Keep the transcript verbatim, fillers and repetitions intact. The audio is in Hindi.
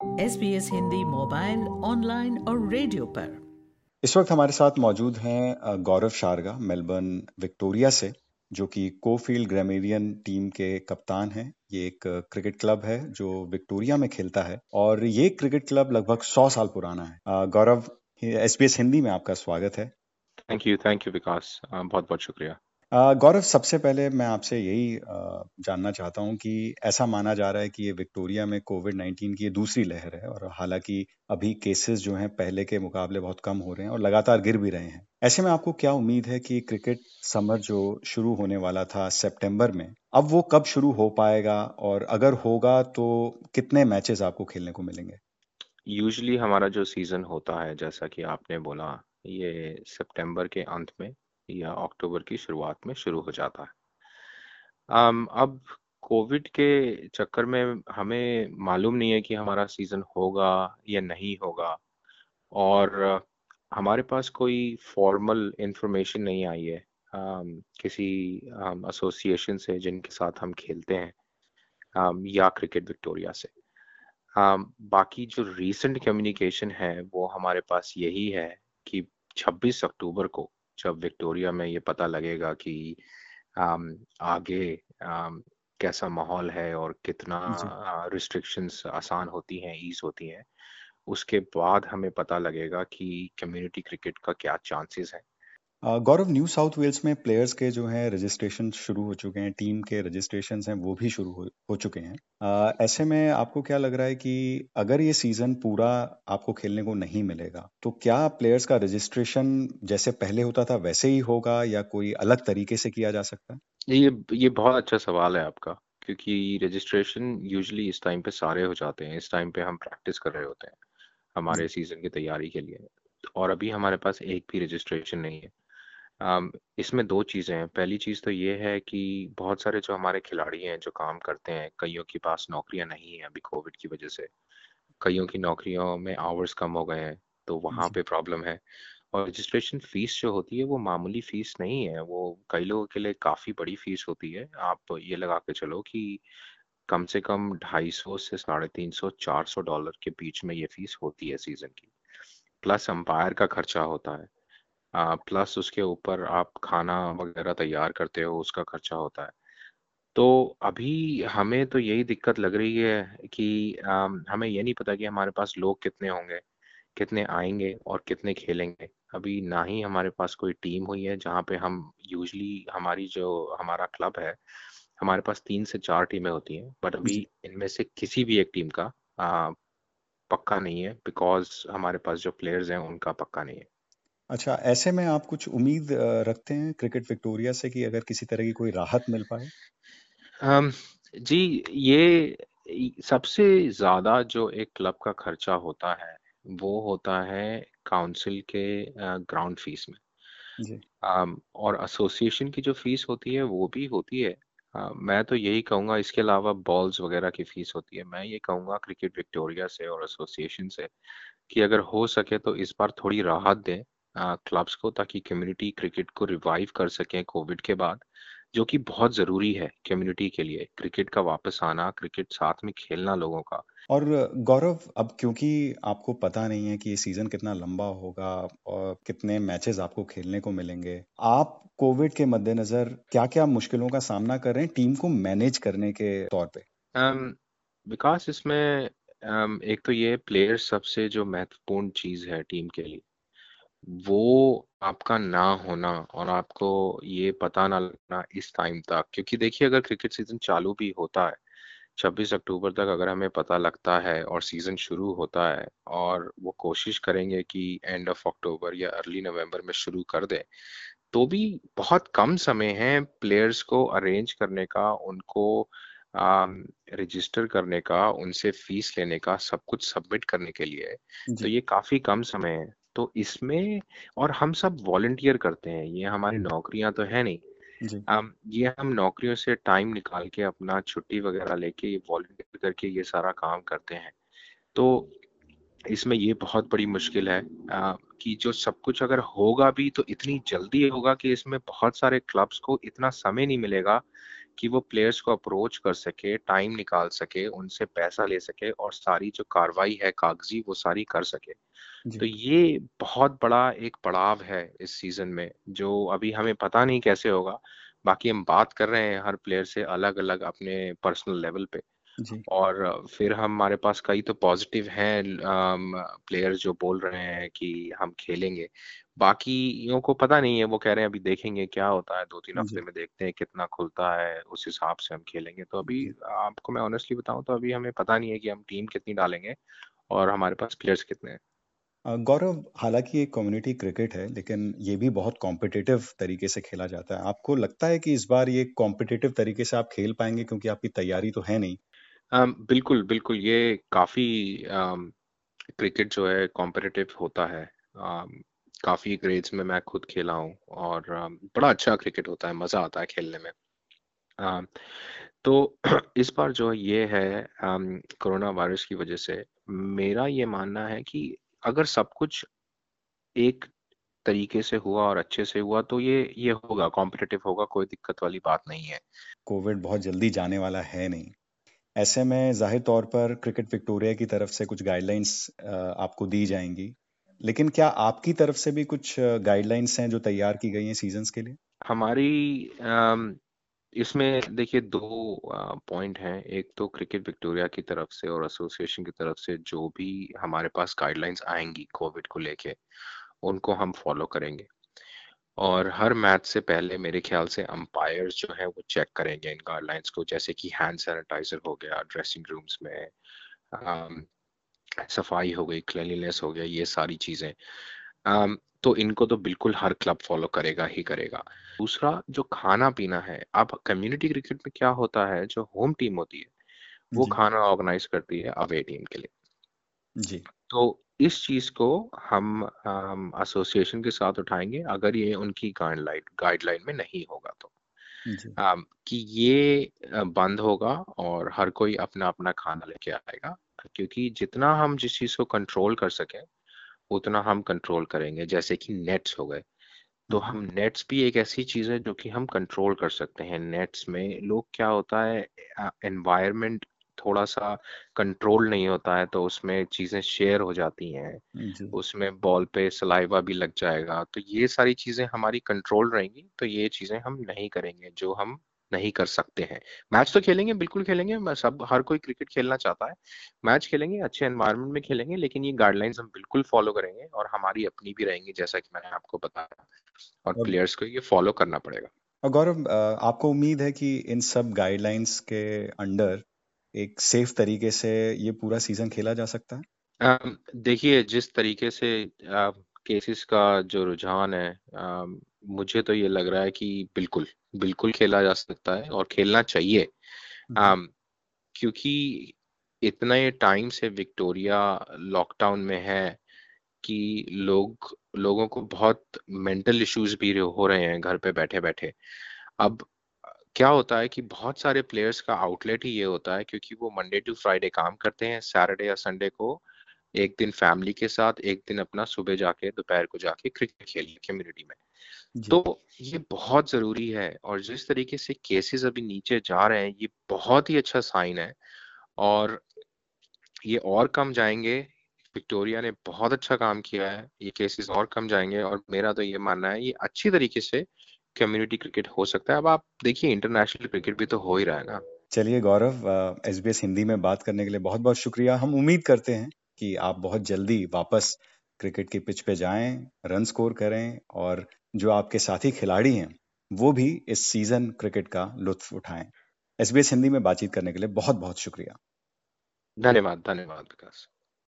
S B S Hindi mobile, online और रेडियो पर। इस वक्त हमारे साथ मौजूद हैं अ, गौरव शारगा मेलबर्न विक्टोरिया से, जो कि कोफील्ड ग्रामीरियन टीम के कप्तान हैं। ये एक अ, क्रिकेट क्लब है जो विक्टोरिया में खेलता है और ये क्रिकेट क्लब लगभग सौ साल पुराना है। अ, Gaurav, S B S Hindi में आपका स्वागत है। Thank you thank you Vikas, अ, बहुत बहुत शुक्रिया। अ, गौरव, सबसे पहले मैं आपसे यही अ, जानना चाहता हूँ कि ऐसा माना जा रहा है कि ये विक्टोरिया में कोविड नाइन्टीन की ये दूसरी लहर है और हालांकि अभी केसेस जो हैं पहले के मुकाबले बहुत कम हो रहे हैं और लगातार गिर भी रहे हैं। ऐसे में आपको क्या उम्मीद है कि क्रिकेट समर जो शुरू होने वाला था सितंबर में, अब वो कब शुरू हो पाएगा और अगर होगा तो कितने मैचेस आपको खेलने को मिलेंगे? यूजुअली हमारा जो सीज़न होता है, जैसा कि आपने बोला, ये सितंबर के अंत में या अक्टूबर की शुरुआत में शुरू हो जाता है। अम, अब कोविड के चक्कर में हमें मालूम नहीं है कि हमारा सीज़न होगा या नहीं होगा, और हमारे पास कोई फॉर्मल इंफॉर्मेशन नहीं आई है अम, किसी एसोसिएशन से जिनके साथ हम खेलते हैं, अम, या क्रिकेट विक्टोरिया से। हाँ, बाकी जो रीसेंट कम्युनिकेशन है वो हमारे पास यही है कि छब्बीस अक्टूबर को जब विक्टोरिया में ये पता लगेगा कि अम, आगे अम, कैसा माहौल है और कितना जी। रिस्ट्रिक्शंस आसान होती हैं, ईज होती हैं, उसके बाद हमें पता लगेगा कि कम्युनिटी क्रिकेट का क्या चांसेस हैं। अ, गौरव, न्यू साउथ वेल्स में प्लेयर्स के जो हैं रजिस्ट्रेशन शुरू हो चुके हैं, टीम के रजिस्ट्रेशंस हैं वो भी शुरू हो, हो चुके हैं। अ, ऐसे में आपको क्या लग रहा है कि अगर ये सीजन पूरा आपको खेलने को नहीं मिलेगा तो क्या प्लेयर्स का रजिस्ट्रेशन जैसे पहले होता था वैसे ही होगा या कोई अलग तरीके से किया जा सकता है? ये ये बहुत अच्छा सवाल है आपका, क्योंकि रजिस्ट्रेशन यूजुअली इस टाइम पे सारे हो जाते हैं। इस टाइम पे हम प्रैक्टिस कर रहे होते हैं हमारे जी। सीजन की तैयारी के लिए, और अभी हमारे पास एक भी रजिस्ट्रेशन नहीं है। अम, इसमें दो चीज़ें हैं। पहली चीज़ तो ये है कि बहुत सारे जो हमारे खिलाड़ी हैं जो काम करते हैं, कईयों के पास नौकरियां नहीं हैं अभी कोविड की वजह से। कईयों की नौकरियों में आवर्स कम हो गए हैं, तो वहाँ जी। पे प्रॉब्लम है। और रजिस्ट्रेशन फीस जो होती है वो मामूली फीस नहीं है, वो कई लोगों के लिए काफ़ी बड़ी फीस होती है। आप ये लगा के चलो कि कम से कम ढाई सौ से साढ़े तीन सौ चार सौ डॉलर के बीच में ये फीस होती है सीजन की। प्लस अंपायर का खर्चा होता है, आ, प्लस उसके ऊपर आप खाना वगैरह तैयार करते हो, उसका खर्चा होता है। तो अभी हमें तो यही दिक्कत लग रही है कि अम, हमें ये नहीं पता कि हमारे पास लोग कितने होंगे, कितने आएंगे और कितने खेलेंगे। अभी ना ही हमारे पास कोई टीम हुई है जहाँ पे हम यूजली, हमारी जो हमारा क्लब है, हमारे पास तीन से चार टीमें होती हैं, बट अभी जी। इनमें से किसी भी एक टीम का आ, पक्का नहीं है, बिकॉज हमारे पास जो प्लेयर्स हैं उनका पक्का नहीं है। अच्छा, ऐसे में आप कुछ उम्मीद अ, रखते हैं क्रिकेट विक्टोरिया से कि अगर किसी तरह की कोई राहत मिल पाए? अम, जी, ये इ- सबसे ज्यादा जो एक क्लब का खर्चा होता है वो होता है काउंसिल के ग्राउंड फीस में। जी। अम, और एसोसिएशन की जो फीस होती है वो भी होती है। अ, मैं तो यही कहूँगा, इसके अलावा बॉल्स वगैरह की फीस होती है। मैं ये कहूँगा क्रिकेट विक्टोरिया से और एसोसिएशन से कि अगर हो सके तो इस बार थोड़ी राहत दें क्लब्स को, ताकि कम्युनिटी क्रिकेट को रिवाइव कर सकें कोविड के बाद, जो कि बहुत ज़रूरी है कम्युनिटी के लिए। क्रिकेट का वापस आना, क्रिकेट साथ में खेलना लोगों का। और गौरव, अब क्योंकि आपको पता नहीं है कि ये सीजन कितना लंबा होगा और कितने मैचेस आपको खेलने को मिलेंगे, आप कोविड के मद्देनजर क्या-क्या मुश्किलों का सामना कर रहे हैं टीम को मैनेज करने के तौर पे? अम, विकास, इसमें अम, एक तो ये प्लेयर सबसे जो महत्वपूर्ण चीज़ है टीम के लिए, वो आपका ना होना और आपको ये पता ना लगना इस टाइम तक। क्योंकि देखिए, अगर क्रिकेट सीजन चालू भी होता है छब्बीस अक्टूबर तक, अगर हमें पता लगता है और सीजन शुरू होता है, और वो कोशिश करेंगे कि एंड ऑफ अक्टूबर या अर्ली नवंबर में शुरू कर दे, तो भी बहुत कम समय है प्लेयर्स को अरेंज करने का, उनको रजिस्टर करने का, उनसे फीस लेने का, सब कुछ सबमिट करने के लिए। तो जी। ये काफी कम समय है। तो इसमें, और हम सब वॉलंटियर करते हैं, ये हमारी नौकरियां तो है नहीं। जी। हम ये हम नौकरियों से टाइम निकाल के, अपना छुट्टी वगैरह लेके, वॉलंटियर करके ये सारा काम करते हैं। तो इसमें ये बहुत बड़ी मुश्किल है अ, कि जो सब कुछ अगर होगा भी तो इतनी जल्दी होगा कि इसमें बहुत सारे क्लब्स को इतना समय नहीं मिलेगा कि वो प्लेयर्स को अप्रोच कर सके, टाइम निकाल सके, उनसे पैसा ले सके और सारी जो कार्रवाई है कागजी वो सारी कर सके। तो जी, ये बहुत बड़ा एक पड़ाव है इस सीज़न में, जो अभी हमें पता नहीं कैसे होगा। बाकी हम बात कर रहे हैं हर प्लेयर से अलग-अलग अपने पर्सनल लेवल पे। जी, और फिर हमारे पास कई तो पॉजिटिव हैं अम, प्लेयर्स जो बोल रहे हैं कि हम खेलेंगे। बाकियों को पता नहीं है, वो कह रहे हैं अभी देखेंगे क्या होता है, दो तीन हफ्ते जी, में देखते हैं कितना खुलता है, उस हिसाब से हम खेलेंगे। तो अभी जी। आपको मैं ऑनेस्टली बताऊँ तो अभी हमें पता नहीं है कि हम टीम कितनी डालेंगे और हमारे पास प्लेयर्स कितने हैं। अ, गौरव, हालाँकि ये कम्युनिटी क्रिकेट है, लेकिन ये भी बहुत कॉम्पिटिटिव तरीके से खेला जाता है। आपको लगता है कि इस बार ये कॉम्पिटिटिव तरीके से आप खेल पाएँगे क्योंकि आपकी तैयारी तो है नहीं? अम, बिल्कुल, बिल्कुल, ये काफ़ी अम, क्रिकेट जो है कॉम्पिटिटिव होता है। अम, काफ़ी ग्रेड्स में मैं खुद खेला हूँ और अम, बड़ा अच्छा क्रिकेट होता है, मज़ा आता है खेलने में। अ, तो इस बार जो ये है अम, कोरोना वायरस की वजह से मेरा ये मानना है कि अगर सब कुछ एक तरीके से हुआ और अच्छे से हुआ तो ये ये होगा, कॉम्पिटिटिव होगा, कोई दिक्कत वाली बात नहीं है। कोविड बहुत जल्दी जाने वाला है नहीं। ऐसे में ज़ाहिर तौर पर क्रिकेट विक्टोरिया की तरफ से कुछ गाइडलाइंस अ, आपको दी जाएँगी। लेकिन क्या आपकी तरफ से भी कुछ गाइडलाइंस हैं जो तैयार की गई हैं सीज़न्स के लिए? हमारी अम, इसमें देखिए दो अ, पॉइंट हैं। एक तो क्रिकेट विक्टोरिया की तरफ से और एसोसिएशन की तरफ से जो भी हमारे पास गाइडलाइंस आएँगी कोविड को लेके, उनको हम फॉलो करेंगे। और हर मैच से पहले मेरे ख्याल से अंपायर्स जो हैं वो चेक करेंगे इन गाइडलाइंस को, जैसे कि हैंड सैनिटाइजर हो गया ड्रेसिंग रूम्स में, अम, सफाई हो गई, क्लीनलीनेस हो गया, ये सारी चीज़ें। अम, तो इनको तो बिल्कुल हर क्लब फॉलो करेगा ही करेगा। दूसरा जो खाना-पीना है, अब कम्युनिटी क्रिकेट में क्या होता है, जो होम टीम होती है, वो जी, खाना ऑर्गेनाइज़ करती है अवे टीम के लिए। जी, तो इस चीज़ को हम अम, एसोसिएशन के साथ उठाएँगे अगर ये उनकी गाइडलाइन गाइडलाइन में नहीं होगा तो। जी। अम, कि ये अ, बंद होगा और हर कोई अपना-अपना खाना लेके आएगा, क्योंकि जितना हम जिस चीज़ को कंट्रोल कर सकें, उतना हम कंट्रोल करेंगे। जैसे कि नेट्स हो गए, तो हुँ, हुँ। हम नेट्स भी एक ऐसी चीज़ है जो कि हम कंट्रोल कर सकते हैं। नेट्स में लोग क्या होता है अ, एनवायरनमेंट थोड़ा-सा कंट्रोल नहीं होता है, तो उसमें चीज़ें शेयर हो जाती हैं। जी। उसमें बॉल पे सलाइवा भी लग जाएगा, तो ये सारी चीज़ें हमारी कंट्रोल रहेंगी, तो ये चीज़ें हम नहीं करेंगे, जो हम नहीं कर सकते हैं। मैच तो खेलेंगे, बिल्कुल खेलेंगे, म सब हर कोई क्रिकेट खेलना चाहता है। मैच खेलेंगे, अच्छे एनवायरनमेंट में खेलेंगे, लेकिन ये गाइडलाइंस हम बिल्कुल फॉलो करेंगे और हमारी अपनी भी रहेंगी, जैसा कि मैंने आपको बताया और और प्लेयर्स को ये फॉलो करना पड़ेगा। और गौरव, अ, आपको उम्मीद है कि इन सब गाइडलाइंस के अंडर एक सेफ तरीके से ये पूरा सीज़न खेला जा सकता है? अम, देखिए जिस तरीके से अ, केसेस का जो रुझान है अम, मुझे तो ये लग रहा है कि बिल्कुल, बिल्कुल खेला जा सकता है और खेलना चाहिए। हुँ, हुँ। अम, क्योंकि इतने टाइम से विक्टोरिया लॉकडाउन में है कि लोग लोगों को बहुत मेंटल इश्यूज़ भी हो रहे हैं घर पे बैठे-बैठे। अब क्या होता है कि बहुत सारे प्लेयर्स का आउटलेट ही ये होता है क्योंकि वो मंडे टू फ्राइडे काम करते हैं, सैटरडे या संडे को एक दिन फैमिली के साथ, एक दिन अपना सुबह जाके दोपहर को जाके क्रिकेट खेलिए कम्युनिटी में। जी, तो ये बहुत ज़रूरी है और जिस तरीके से केसेज़ अभी नीचे जा रहे हैं, ये बहुत ही अच्छा साइन है और ये और कम जाएँगे। विक्टोरिया ने बहुत अच्छा काम किया है, ये केसेज़ और कम जाएँगे और मेरा तो ये मानना है, ये अच्छी तरीके से कम्युनिटी क्रिकेट हो सकता है। अब आप देखिए इंटरनेशनल क्रिकेट भी तो हो ही रहा है ना। चलिए गौरव, अ, एसबीएस हिंदी में बात करने के लिए बहुत-बहुत शुक्रिया। हम उम्मीद करते हैं कि आप बहुत जल्दी वापस क्रिकेट की पिच पे जाएँ, रन स्कोर करें और जो आपके साथी खिलाड़ी हैं, वो भी इस सीज़न क्रिकेट का लुत्फ़ उठाएँ। एसबीएस हिंदी में बातचीत करने के लिए बहुत-बहुत शुक्रिया। धन्यवाद, धन्यवाद विकास।